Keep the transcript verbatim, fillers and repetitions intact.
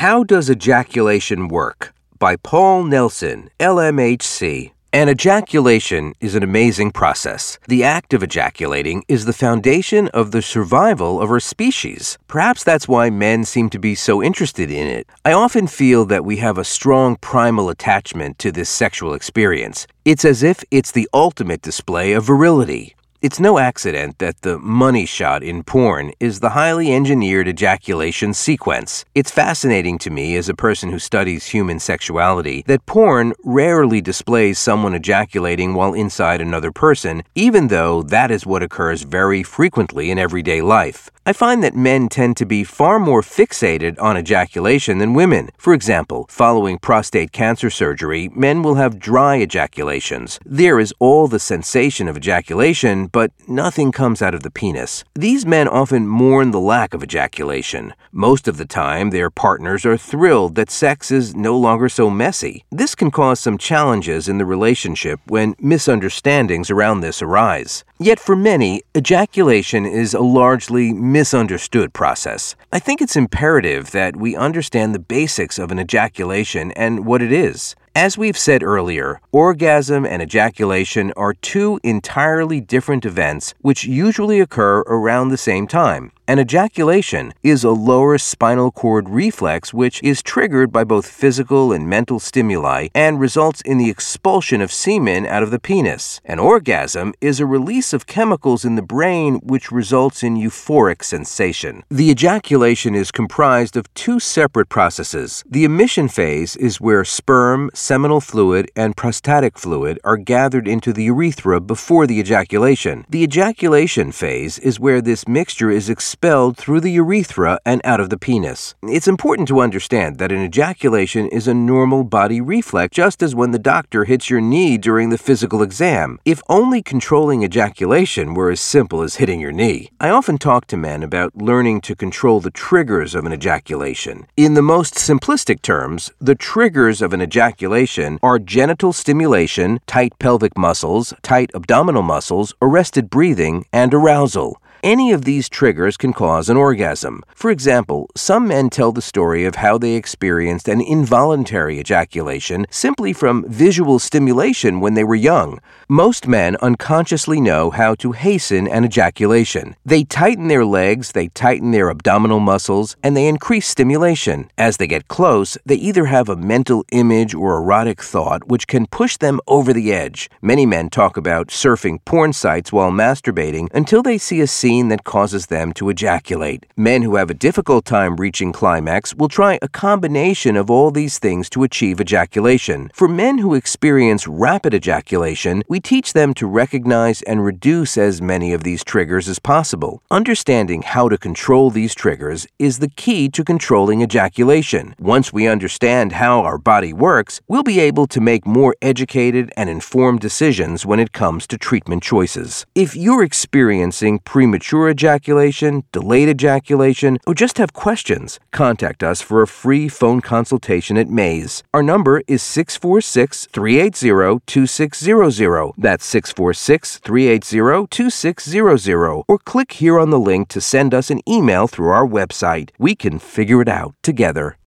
How Does Ejaculation Work? By Paul Nelson, L M H C. An ejaculation is an amazing process. The act of ejaculating is the foundation of the survival of our species. Perhaps that's why men seem to be so interested in it. I often feel that we have a strong primal attachment to this sexual experience. It's as if it's the ultimate display of virility. It's no accident that the money shot in porn is the highly engineered ejaculation sequence. It's fascinating to me as a person who studies human sexuality that porn rarely displays someone ejaculating while inside another person, even though that is what occurs very frequently in everyday life. I find that men tend to be far more fixated on ejaculation than women. For example, following prostate cancer surgery, men will have dry ejaculations. There is all the sensation of ejaculation, but nothing comes out of the penis. These men often mourn the lack of ejaculation. Most of the time, their partners are thrilled that sex is no longer so messy. This can cause some challenges in the relationship when misunderstandings around this arise. Yet for many, ejaculation is a largely misunderstood process. I think it's imperative that we understand the basics of an ejaculation and what it is. As we've said earlier, orgasm and ejaculation are two entirely different events which usually occur around the same time. An ejaculation is a lower spinal cord reflex which is triggered by both physical and mental stimuli and results in the expulsion of semen out of the penis. An orgasm is a release of chemicals in the brain which results in euphoric sensation. The ejaculation is comprised of two separate processes. The emission phase is where sperm, seminal fluid, and prostatic fluid are gathered into the urethra before the ejaculation. The ejaculation phase is where this mixture is expelled expelled through the urethra and out of the penis. It's important to understand that an ejaculation is a normal body reflex, just as when the doctor hits your knee during the physical exam. If only controlling ejaculation were as simple as hitting your knee. I often talk to men about learning to control the triggers of an ejaculation. In the most simplistic terms, the triggers of an ejaculation are genital stimulation, tight pelvic muscles, tight abdominal muscles, arrested breathing, and arousal. Any of these triggers can cause an orgasm. For example, some men tell the story of how they experienced an involuntary ejaculation simply from visual stimulation when they were young. Most men unconsciously know how to hasten an ejaculation. They tighten their legs, they tighten their abdominal muscles, and they increase stimulation. As they get close, they either have a mental image or erotic thought which can push them over the edge. Many men talk about surfing porn sites while masturbating until they see a scene that causes them to ejaculate. Men who have a difficult time reaching climax will try a combination of all these things to achieve ejaculation. For men who experience rapid ejaculation, we teach them to recognize and reduce as many of these triggers as possible. Understanding how to control these triggers is the key to controlling ejaculation. Once we understand how our body works, we'll be able to make more educated and informed decisions when it comes to treatment choices. If you're experiencing premature Premature ejaculation, delayed ejaculation, or just have questions, contact us for a free phone consultation at Maze. Our number is six four six, three eight zero, two six zero zero. That's six four six, three eight zero, two six zero zero. Or click here on the link to send us an email through our website. We can figure it out together.